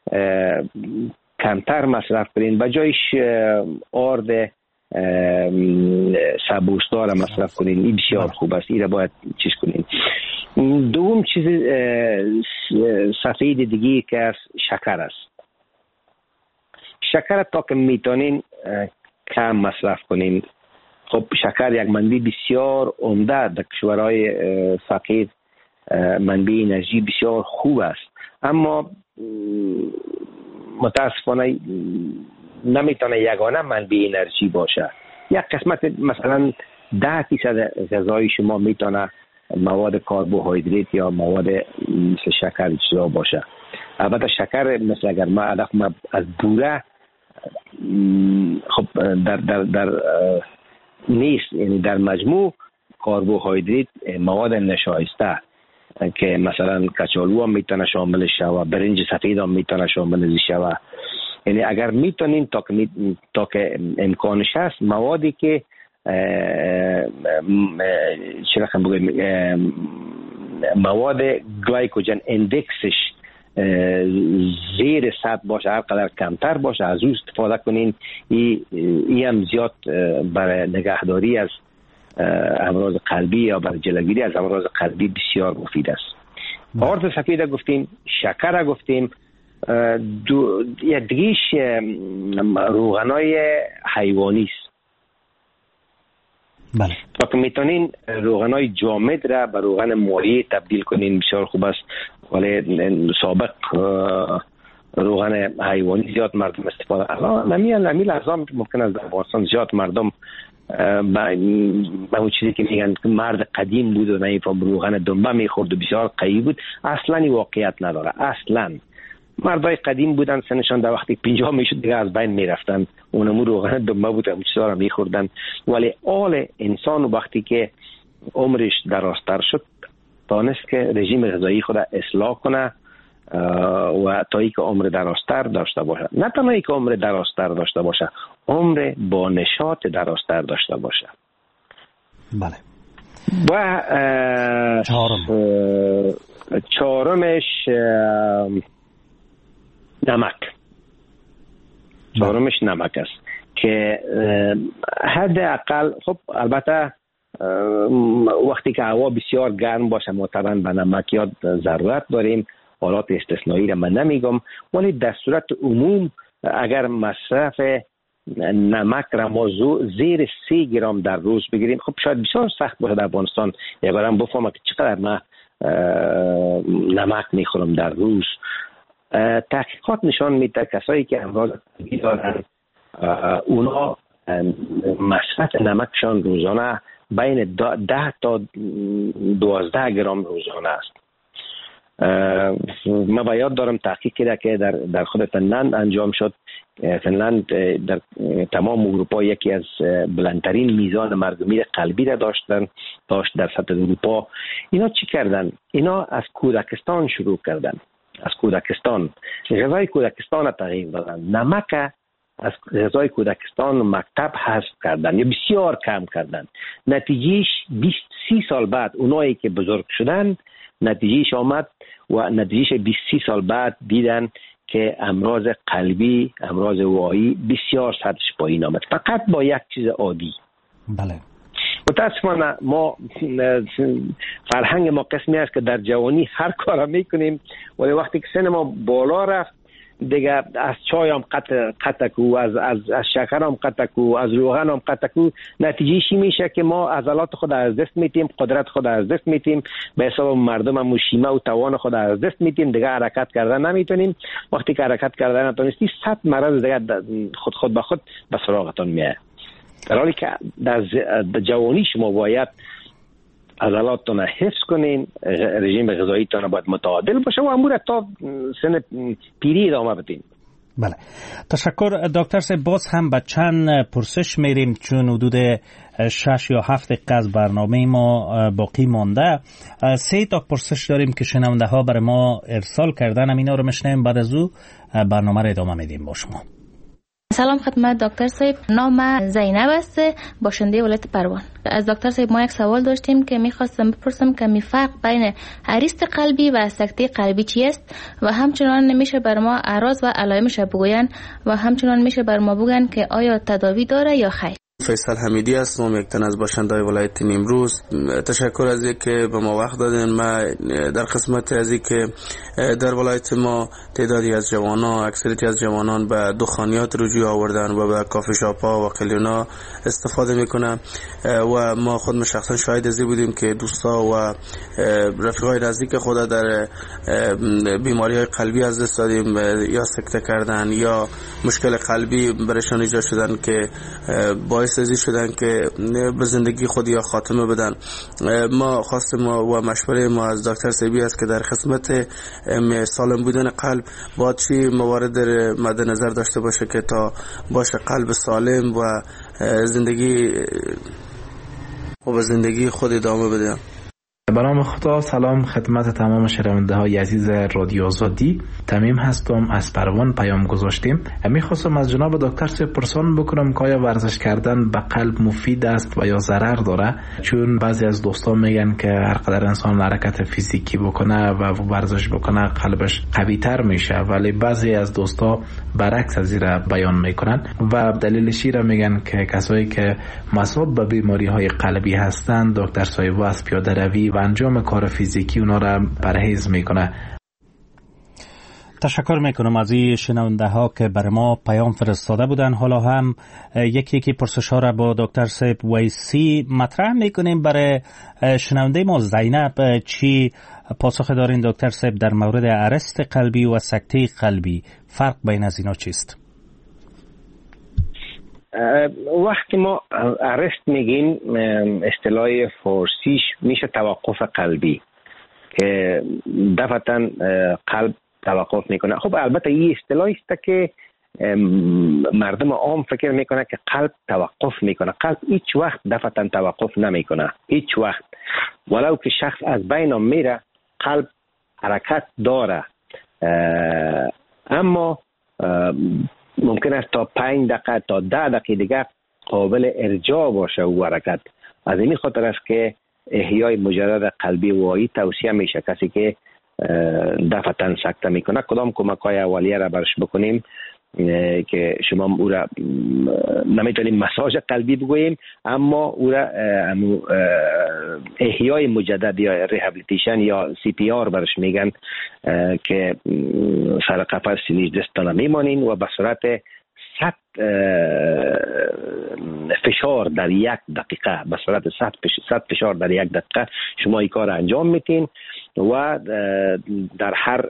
کمتر مصرف کنین، به جایش آرد سبوسدار مصرف کنین. این بسیار خوب است، این را باید چیز کنین. دوم چیز سفید دیگه که است شکر است. شکر تا که میتونین کم مصرف کنین. خب شکر یک منبع بسیار عمده در کشورهای فقیر، منبع انرژی بسیار خوب است، اما متاسفانه نمیتونه یگانه منبع انرژی باشه. یک قسمت مثلا 10% غذای شما میتونه مواد کربوهیدرات یا مواد مثل شکر اجرا باشه. البته شکر مثل اگر ما از بوره خب در نیست، یعنی در مجموع کربوهیدرات مواد نشایسته که مثلا کچالو هم میتونه شامل شوه، برنج سفید هم میتونه شامل شوه. یعنی اگر میتونین تا که امکانش هست موادی که چی رقم بگویم مواد گلایکوژن اندکسش زیر 100 باشه، هر قدر کمتر باشه از او استفاده کنین. این هم زیاد برای نگهداری از امراض قلبی یا برای جلوگیری از امراض قلبی بسیار مفید است. آرد سفید گفتیم، شکر گفتیم، دیگهش روغنای حیوانی است. بله. تا که میتونین روغنای جامد را به روغن مایع تبدیل کنین بسیار خوب است. ولی سابق روغن حیوانی زیاد مردم استفاده الان نمی لحظه ممکن است در افغانستان زیاد مردم به اون چیزی که میگن مرد قدیم بود و نمیفهم روغن دنبه میخورد و بسیار قوی بود، اصلا این واقعیت نداره. اصلا مردای قدیم بودن سنشان در وقتی 50 میشد دیگه از بین میرفتن، اونمو روغن دنبه بود همون چیزا رو میخوردن. ولی آل انسان وقتی که عمرش درازتر شد دانست که رژیم غذایی خود اصلاح کنه و تا ای که عمر درازتر داشته باشه. نه تنها ای که عمر درازتر داشته باشه، عمر با نشاط درازتر داشته باشه. بله. و چهارمش نمک. چهارمش نمک است که حداقل خب البته وقتی که هوا بسیار گرم باشه معتبر به نمکیات ضرورت داریم، حالات استثنایی را من نمیگم، ولی در صورت عموم اگر مصرف نمک را ما زیر 3 گرم در روز بگیریم، خب شاید بسیار سخت باشه در افغانستان یک بارم بفهمم که چقدر من نمک میخورم در روز. تحقیقات نشان میده کسایی که امراض قلبی دارن اونا مصرف نمکشان روزانه بین 10 تا 12 گرم روزانه است. من با یاد دارم تحقیقی که در خود فنلند انجام شد. فنلند در تمام اروپا یکی از بلندترین میزان مرگ و میر قلبی را داشت در سطح اروپا. اینا چی کردن؟ اینا از کودکستان شروع کردن. از کودکستان غذای کودکستان را تغییر دادن. نمک از غذای کودکستان مکتب حذف کردن یا بسیار کم کردن. نتیجهش 20-30 سال بعد اونایی که بزرگ شدن نتیجهش آمد و نتیجهش 20-30 سال بعد دیدن که امراض قلبی، امراض واهی بسیار سطحش پایین آمد، فقط با یک چیز عادی. بله. متاسفانه ما فرهنگ ما قسمی است که در جوانی هر کار میکنیم ولی وقتی که سن ما بالا رفت دیگه از چای هم قطع کو، از شکر هم قطع کو، از روغن هم قطع کو. نتیجهش میشه که ما عضلات خود از دست میتیم، قدرت خود از دست میتیم، به حساب مردم هم شیمه و توان خود از دست میتیم، دیگه حرکت کردن نمیتونیم. وقتی که حرکت کردن نتونستی 100 مرض دیگه خود به خود به سراغتون میاد. در حالی که در جوانی شما باید عضلاتتون حفظ کنین، رژیم غذاییتون باید متعادل باشه و امور تا سن پیری ادامه بدین. بله، تشکر دکتر صاحب. باز هم به چند پرسش میریم چون حدود 6 یا 7 دقیقه از برنامه ما باقی مانده. 3 تا پرسش داریم که شنونده ها برای ما ارسال کردن، اینا رو میشنیم، بعد از او برنامه رو ادامه میدیم با شما. سلام خدمت دکتر صاحب، نام زینب است، باشنده ولایت پروان. از دکتر صاحب ما یک سوال داشتیم که میخواستم بپرسم که فرق بین اریست قلبی و سکته قلبی چیست و همچنان میشه بر ما اعراض و علائمش بگوین و همچنان میشه بر ما بگن که آیا تداوی داره یا خیر. فیصل حمیدی هستم، یک تن از باشنده‌های ولایت نیمروز. تشکر از اینکه به ما وقت دادین. ما در قسمت از اینکه در ولایت ما تعدادی از جوانان، اکثریتی از جوانان به دخانیات رجوع آوردن و به کافی شاپ‌ها و قلیونا استفاده میکنن و ما خود شخصا شاهد از این بودیم که دوستا و رفیقای نزدیک خود در بیماری‌های قلبی از دست دادیم، یا سکته کردن یا مشکل قلبی برایشان ایجاد شدن که باعث شدن که به زندگی خود یا خاتمه بدن. ما خواست ما و مشوره ما از دکتر سیبی است که در خدمت سالم بودن قلب باید چی موارد در مد نظر داشته باشه که تا باشه قلب سالم و زندگی خود ادامه بده. به نام خدا. سلام خدمت تمام شنونده های عزیز رادیو آزادی. تمیم هستم، از پروان پیام گذاشتیم. میخواستم از جناب دکتر صاحب پرسان بکنم که آیا ورزش کردن به قلب مفید است و یا ضرر داره؟ چون بعضی از دوستان میگن که هر قدر انسان حرکت فیزیکی بکنه و ورزش بکنه قلبش قوی تر میشه، ولی بعضی از دوستا برعکس از این بیان میکنن و دلیلش را میگن که کسایی که مصاب به بیماری های قلبی هستند دکتر صاحب از پیاده روی و انجام کار فیزیکی اونا را پرهیز میکنه. تشکر میکنم از این شنونده ها که برای ما پیام فرستاده بودن. حالا هم یکی پرسش ها را با دکتر صاحب ویسی مطرح میکنیم. برای شنونده ما زینب، چی پاسخ دارین دکتر صاحب در مورد ارست قلبی و سکته قلبی؟ فرق بین از اینا چیست؟ وقتی ما ارست میگیم اصطلاح فارسیش میشه توقف قلبی که دفعتا قلب توقف میکنه. خب البته این اصطلاحی است که مردم عام فکر میکنه که قلب توقف میکنه. قلب هیچ وقت دفعتا توقف نمیکنه، هیچ وقت. ولو که شخص از بین میره قلب حرکت داره، اما ممکن است تا 5 دقیقه تا 10 دقیقه دیگه قابل ارجاع باشه او حرکت. از این خاطر است که احیای مجدد قلبی وایی توصیه میشه. کسی که دفعتاً سکته میکنه کدام کمک‌های اولیه را برش بکنیم که شما او را نمیتونیم مساج قلبی بگوییم، اما او را احیای مجدد یا ریهابیلیتیشن یا CPR برش میگن که سر قفس 18 ثانیه میمانین و به صورت 100 فشار در 1 دقیقه، به صورت 100 فشار در 1 دقیقه شما این کار انجام میتین و در هر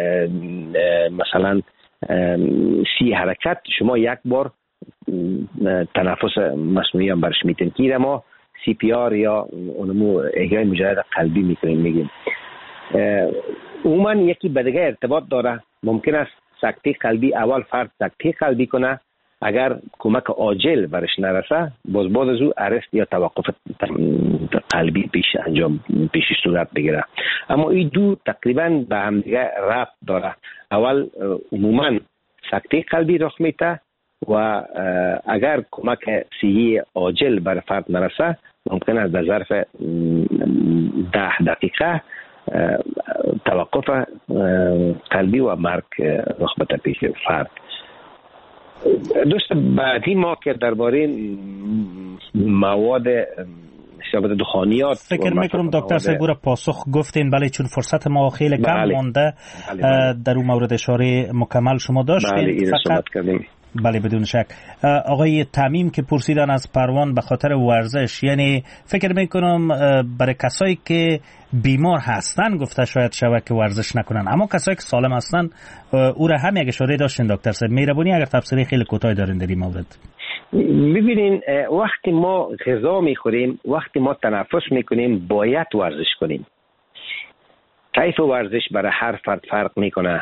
مثلا 30 حرکت شما 1 بار تنفس مصنوعی هم برش میتین که ما CPR یا اونمو احیای مجدد قلبی میگیم. عموما یکی به دیگه ارتباط داره. ممکن است سکته قلبی اول فرد سکته قلبی کنه، اگر کمک عاجل برش نرسه باز از او ارست یا توقف قلبی پیش صورت بگیره. اما این دو تقریبا به هم دیگه ربط داره. اول عموما سکته قلبی رخ میده و اگر کمک صحی عاجل بر فرد نرسه ممکن است در ظرف 10 دقیقه توقف قلبی و مرگ رخ بده پیش فرد. دوست بعدی ما که درباره مواد شبه دخانیات فکر میکنم دکتر صاحب را پاسخ گفتین، بله، چون فرصت ما خیلی کم مانده. در اون مورد اشاره مکمل شما داشتین. فقط بله بدون شک. آقای تمیم که پرسیدن از پروان به خاطر ورزش، یعنی فکر میکنم برای کسایی که بیمار هستن گفته شاید شود که ورزش نکنن، اما کسایی که سالم هستن او را هم یک اشاره داشتین دکتر صاحب. مهربانی اگر تفسیر خیلی کوتاه دارین در این مورد. ببینین وقتی ما غذا میخوریم، وقتی ما تنفس میکنیم باید ورزش کنیم. طیف ورزش برای هر فرد فرق میکنه.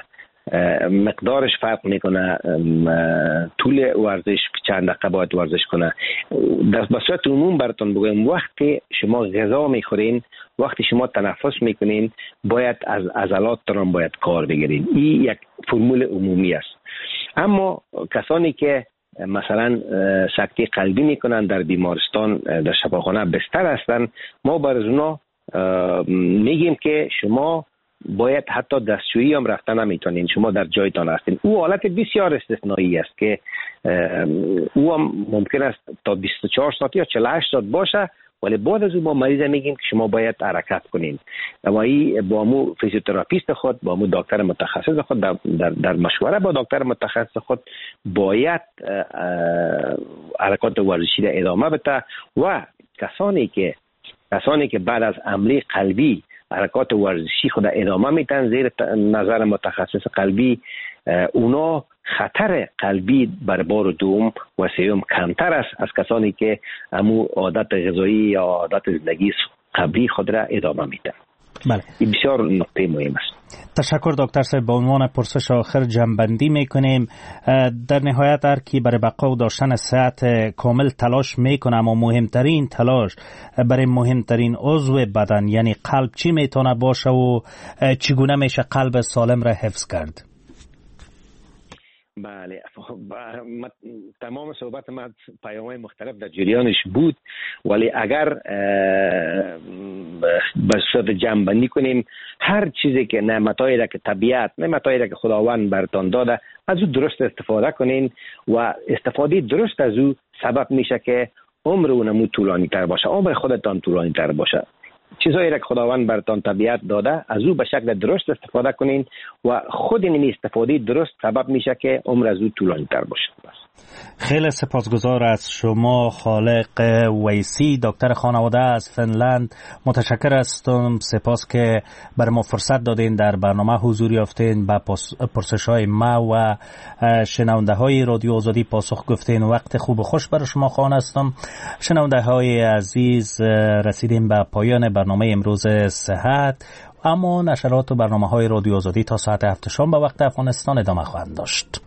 مقدارش فرق میکنه، طول ورزش چند دقیقه باید ورزش کنه. به صورت عموم براتون بگم وقتی شما غذا میخورین، وقتی شما تنفس میکنین، باید از عضلاتتون باید کار بگیرین. این یک فرمول عمومی است. اما کسانی که مثلا سکته قلبی میکنن، در بیمارستان در شفاخانه بستر هستن، ما برای اونا میگیم که شما باید حتی دستشویی هم رفتن نمیتونین، شما در جایتان هستین. او حالت بسیار استثنایی است که او هم ممکن است تا 24 ساعت یا 48 ساعت باشه، ولی بعد از او با مریض میگیم که شما باید حرکت کنین. و این با مو فیزیوتراپیست خود، با مو دکتر متخصص خود در مشوره با دکتر متخصص خود باید حرکات ورزشی را ادامه بده. و کسانی که بعد از حمله قلبی حرکات ورزشی خود ادامه میتن زیر نظر متخصص قلبی، اونا خطر قلبی بر بار دوم و سوم کمتر است از کسانی که همو عادت غذایی یا عادت زندگی قبلی خود را ادامه میتن. بله. این بسیار نکته مهم است. تشکر دکتر صاحب. به عنوان پرسش آخر جنبندی میکنیم. در نهایت هر کی برای بقا و داشتن صحت کامل تلاش میکنه، اما مهمترین تلاش برای مهمترین عضو بدن یعنی قلب چی میتونه باشه و چگونه میشه قلب سالم را حفظ کرد؟ بله، تمام صحبت ما پیام‌های مختلف در جریانش بود، ولی اگر به صورت جمع‌بندی کنیم، هر چیزی که نعمتایی را که طبیعت، نعمتایی را که خداوند برتان داده، از او درست استفاده کنین و استفاده درست از او سبب میشه که عمر اونمو طولانی تر باشه، عمر خودتان طولانی تر باشه. چیزایی را که خداوند برتان طبیعت داده، از او به شکل درست استفاده کنین و خود این استفاده درست سبب میشه که عمر از او طولانی تر باشه. خیلی سپاسگزار از شما خالق ویسی، دکتر خانواده از فنلند. متشکر هستم. سپاس که بر ما فرصت دادین در برنامه حضور یافتین، به پرسش‌های ما و شنونده های رادیو آزادی پاسخ گفتین. وقت خوب و خوش برای شما خواهان هستم. شنونده های عزیز، رسیدیم به پایان برنامه امروز صحت، اما نشرات و برنامه های رادیو آزادی تا ساعت 7 شام به وقت افغانستان ادامه خواهند داشت.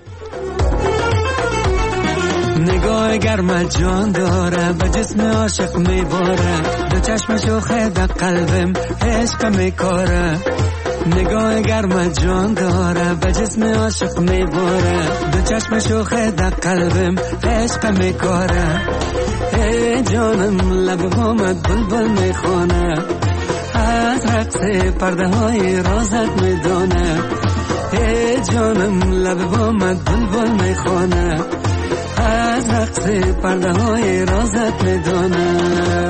نگاه گرم جان داره، به جسم عاشق میباره، دو چشم شوخه در قلبم عشق میکاره. نگاه گرم جان داره، به جسم عاشق میباره، دو چشم شوخه در قلبم عشق میکاره. ای جانم لب بامت بلبل میخونه، از رقص پرده های رازت میدونه. ای جانم لب بامت بلبل میخونه، از رقص پرده های رازت میدونه.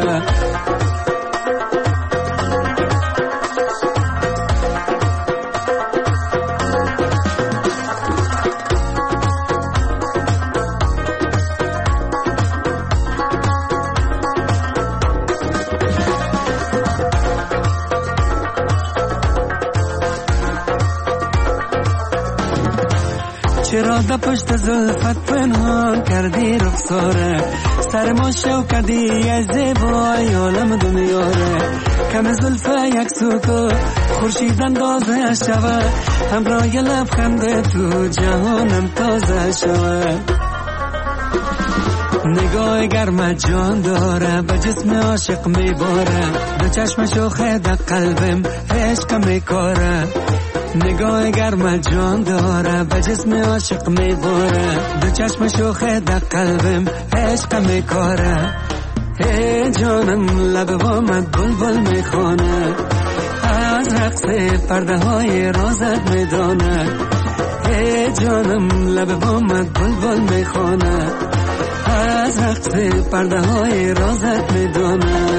چرا در پشت زلفت پنهان کردی رخساره، سر ما شو کردی از زیبای عالم دنیاره. کم زلفه یک سوکو خورشید اندازه شوه، همراه لبخند تو جهانم تازه شوه. نگاه گرم جان داره، به جسم عاشق میباره، دو چشم شوخه در قلبم عشق میکاره. نگاه گرم جان داره، به جسم عاشق میباره، دو چشم شوخه در قلبم عشق میکاره. ای جانم لب بامت بلبل میخونه، از رقص پرده های رازت میدونه. ای جانم لب بامت بلبل میخونه، از رقص پرده های رازت میدونه.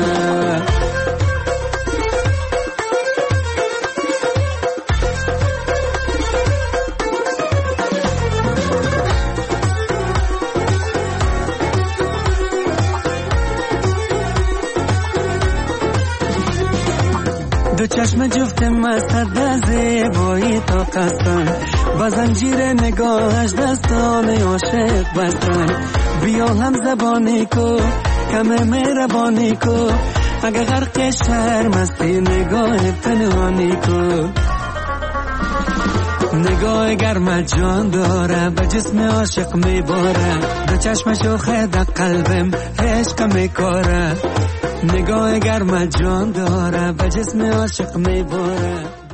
دو چشم جفت مستد از زیبایی تا قصدن، با زنجیر نگاهش دستان عاشق بستن. بیا هم زبانی کو، کم مهربانی کو، اگه غرق شرم مستی نگاه پنهانی کو. نگاه گرم جان داره به جسم عاشق میباره به چشم شوخه در قلبم عشق میکاره نگاه گرم جان داره به جسم عاشق میباره